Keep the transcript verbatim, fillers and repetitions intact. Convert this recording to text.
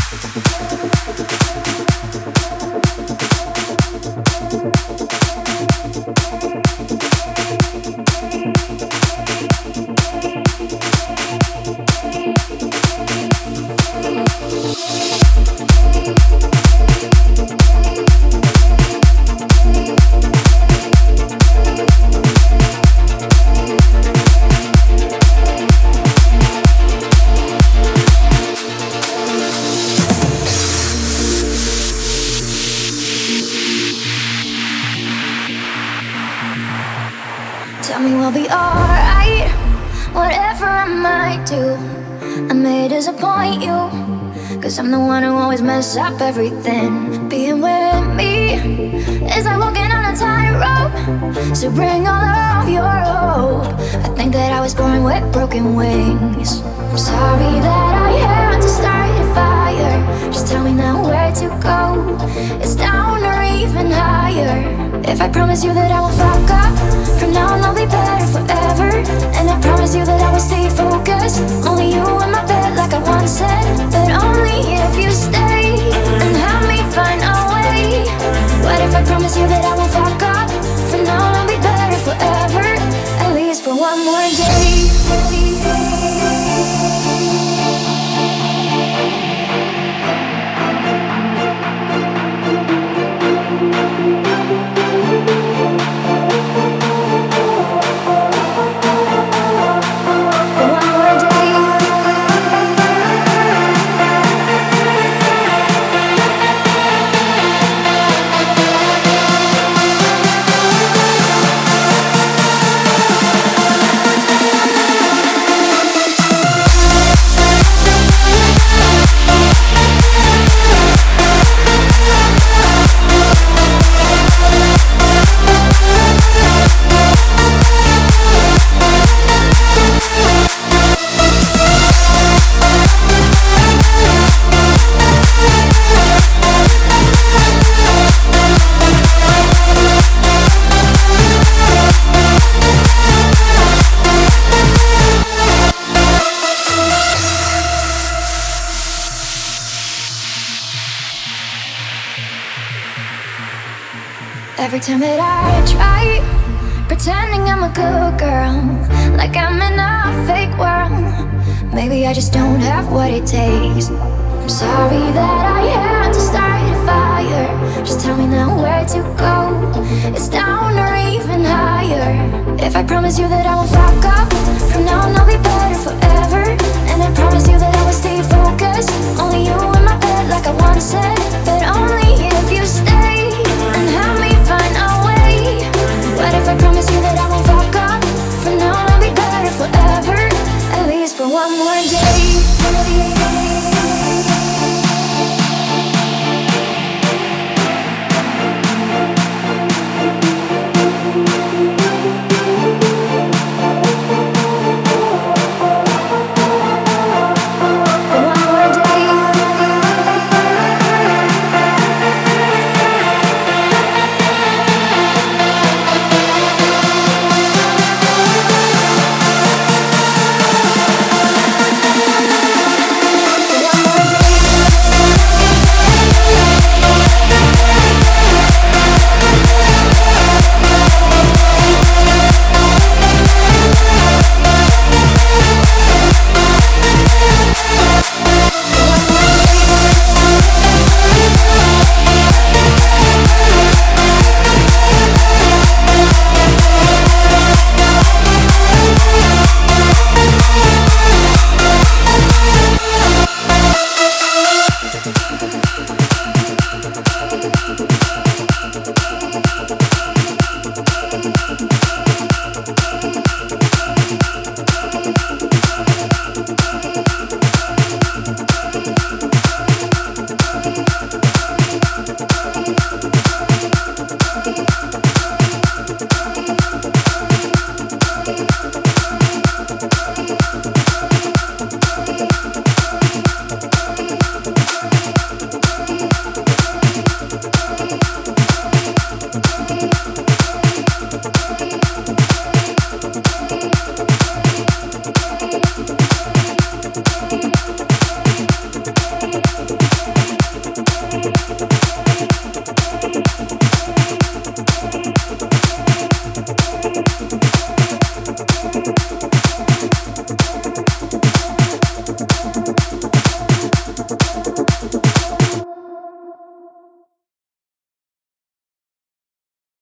Tell me we'll be alright, whatever I might do. I may disappoint you, cause I'm the one who always mess up everything. Being with me is like walking on a tightrope, so bring all of your hope. I think that I was born with broken wings. I'm sorry that I had to start a fire. Just tell me now where to go. It's down or even higher. If I promise you that I won't fuck up, from now on I'll be better forever. And I promise you that I will stay focused. Only you in my bed like I once said, but only if you stay and help me find a way. What if I promise you that I won't fuck up? From now on I'll be better forever, at least for one more day. Every time that I try pretending I'm a good girl, like I'm in a fake world, maybe I just don't have what it takes. I'm sorry that I had to start a fire. Just tell me now where to go. It's down or even higher. If I promise you that I won't fuck up, from now on I'll be better forever. And I promise you that I will stay focused. Only you